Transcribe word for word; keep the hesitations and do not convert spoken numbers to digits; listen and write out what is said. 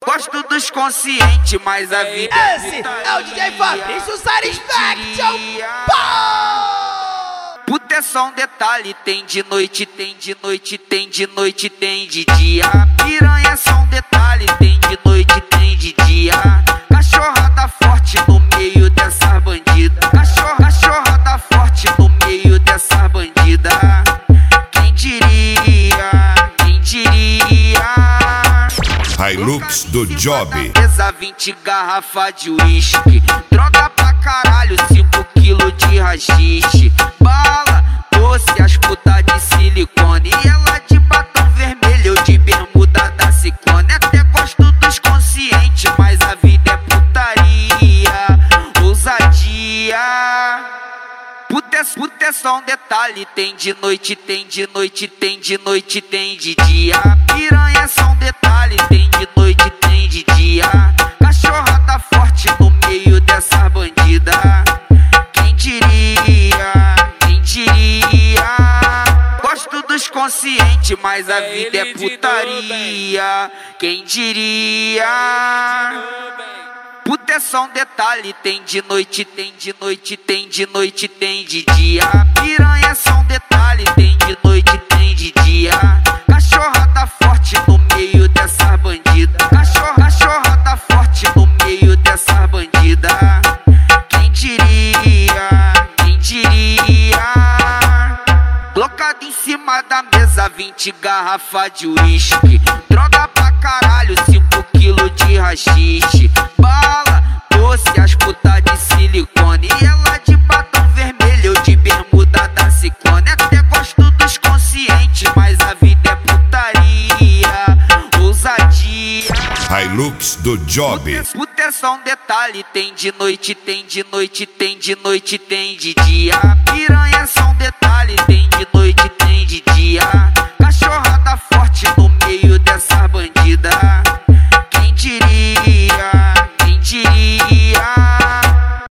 Gosto dos conscientes, mas a vida Esse é o D J Fabrício Satisfaction. Puta é só um detalhe, tem de noite, tem de noite, tem de noite, tem de dia. Piranha é só um detalhe, tem de noite, tem de dia. Cachorrada forte no meio dessa bandida. Cachorra, cachorrada forte no meio dessa bandida. Quem diria, quem diria? Hilux do Job. Pesa vinte garrafa de uísque. Droga pra caralho, cinco quilos de rachixe. Bala, doce, as putas de silicone. E ela de batom vermelho, eu de bermuda da Ciclone. Até gosto dos conscientes, mas a vida é putaria, ousadia. Puta é, puta é só um detalhe, tem de noite, tem de noite, tem de noite, tem de dia. Piranha é só um detalhe, tem de noite, tem de dia. Cachorrada forte no meio dessa bandida. Quem diria, quem diria? Gosto dos conscientes, mas a vida é putaria. Quem diria? Puta é só um detalhe, tem de noite, tem de noite, tem de noite, tem de dia. Piranha é só um detalhe, tem de noite, tem de dia. Cachorrada forte no meio dessa bandida. Cachorra, cachorrada forte no meio dessa bandida. Quem diria, quem diria? Colocado em cima da mesa, vinte garrafa de uísque. Droga pra caralho, cinco quilos de rachixe. Bala, doce, as putas de silicone. E ela de batom vermelho, eu de bermuda da Ciclone. Até gosto dos conscientes, mas a vida é putaria, ousadia. Hilux do Job. Puta é só um detalhe, tem de noite, tem de noite, tem de noite, tem de dia. Piranha é só um detalhe, tem de noite,